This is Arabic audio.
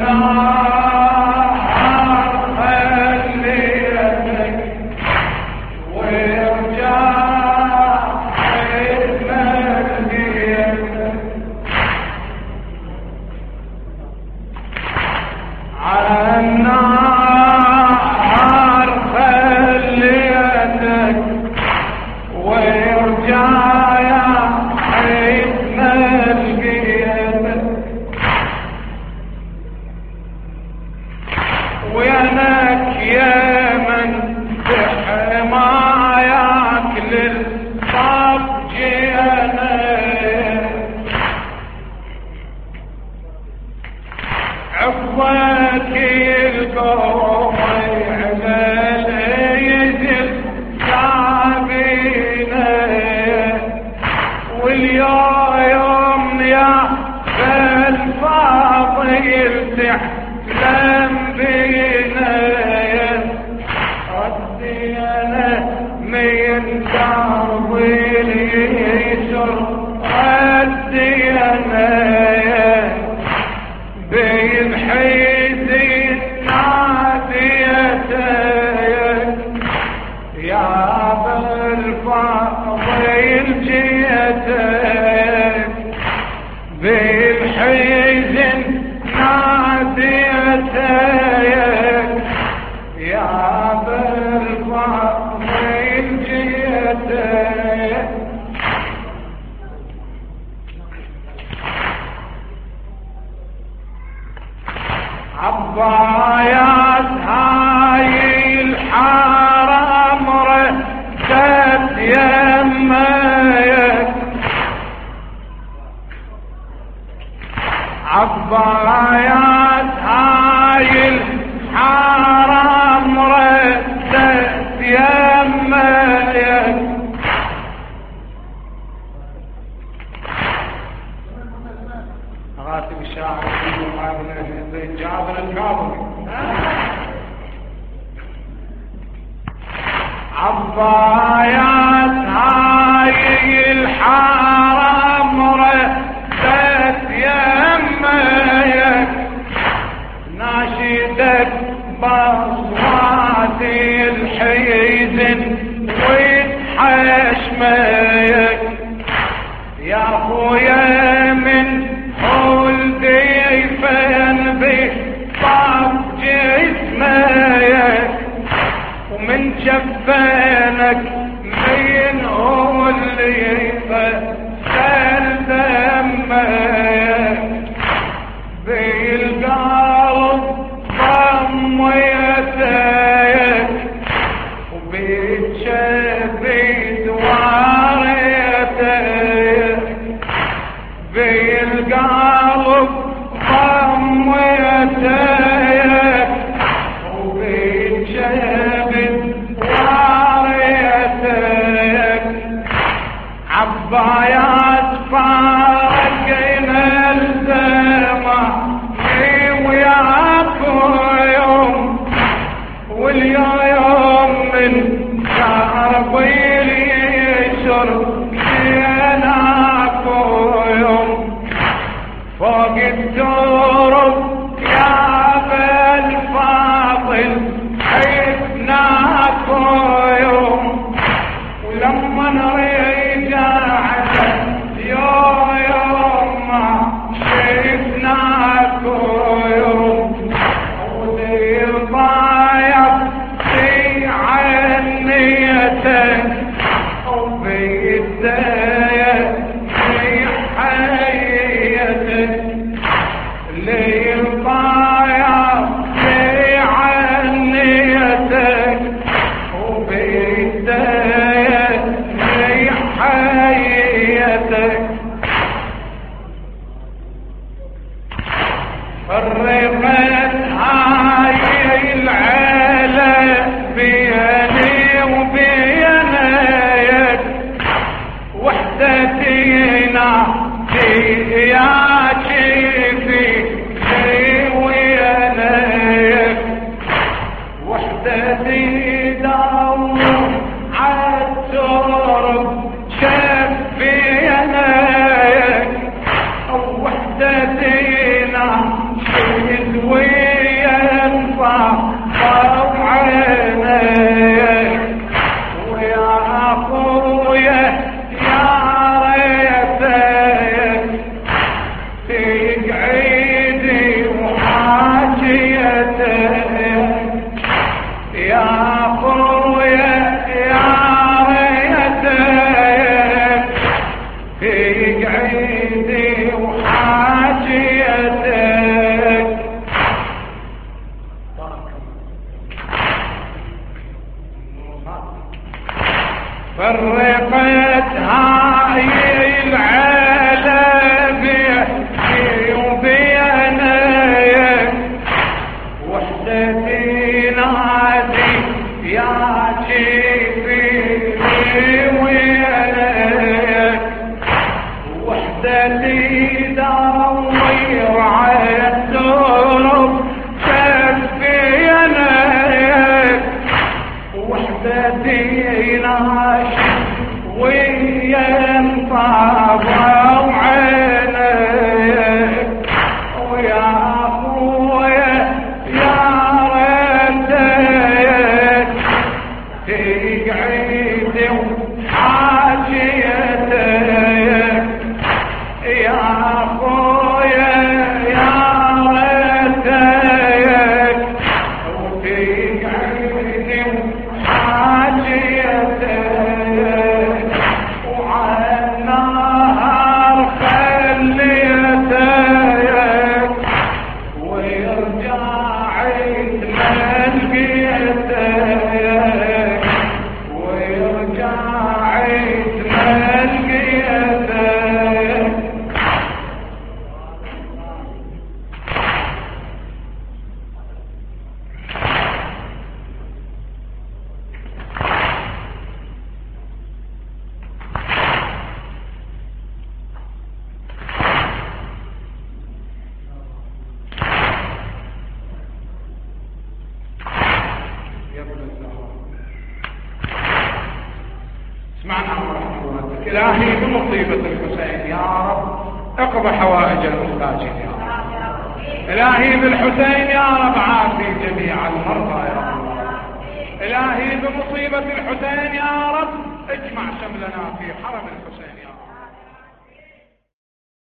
عبايات هاي الحرم ركت يمك، عبايات هاي الحرم ركت يمك، غاتب الشاعر جابر الكاظمي. عبايات هاي الحرم ردت يمك، ناشدك بأصوات الحزن وتحشمك، يا خويا من ضيفا بطاق جسمك، ومن جفانك مين هو اللي غسل دمك، بالقلب ضميتك وبتشبي دوارتك، بالقلب ضميتك وبتشبه واريتك، عبايات فارقنا الزمان وياك يوم، واليوم من شربي اليسر جيناك يوم، فوق الدرب يا ابا الفاضل حيثناك يوم، ولما رجعت يوم ما شفناك يوم، ولي ضايق في عنيتك وبيديك في حياتك، اللي ضايع في عنيتك وبيديك في حياتك، فرقت هاي العيلة بيني وبينك، وحدتنا يا شيفي وينك، وحدتي دور عالترب شفينك، وحدتنا شيد تقعدي وحاجيته يا خويا يا ريتك تقعدي وحاجيتك فرقت هاي العيلة بيحكي وبينك وحدتي نادي يا جيبي وينك وحدتي دور على الدرب كفينك وحدتي ناشي وينطابوا عينك ويا أخويا يا ريتك تقعد وحاجيتك يا أخويا يا ريتك وتقعد حاجيتك وعالنهار خليتك ورجعت ملقيتك ورجعت ملقيتك اسمعنا ورحمتك إلهي بمصيبة الحسين يا رب اقض حوائج المحتاجين يا رب إلهي بالحسين يا رب عافي جميع المرضى يا رب إلهي بمصيبة الحسين يا رب اجمع شملنا في حرم الحسين